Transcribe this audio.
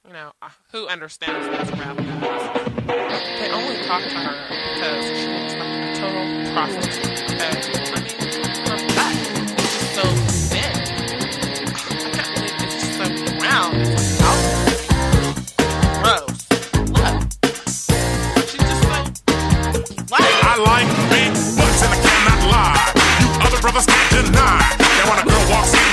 who understands these rap guys, they only talk to her because she looks like a total prostitute. Okay? I mean, her butt is just so thin. I can't believe it's just so round. It's like gross. Look. She's just so flat. I like big butts and I cannot lie. You other brothers can't deny. Now when a girl walks in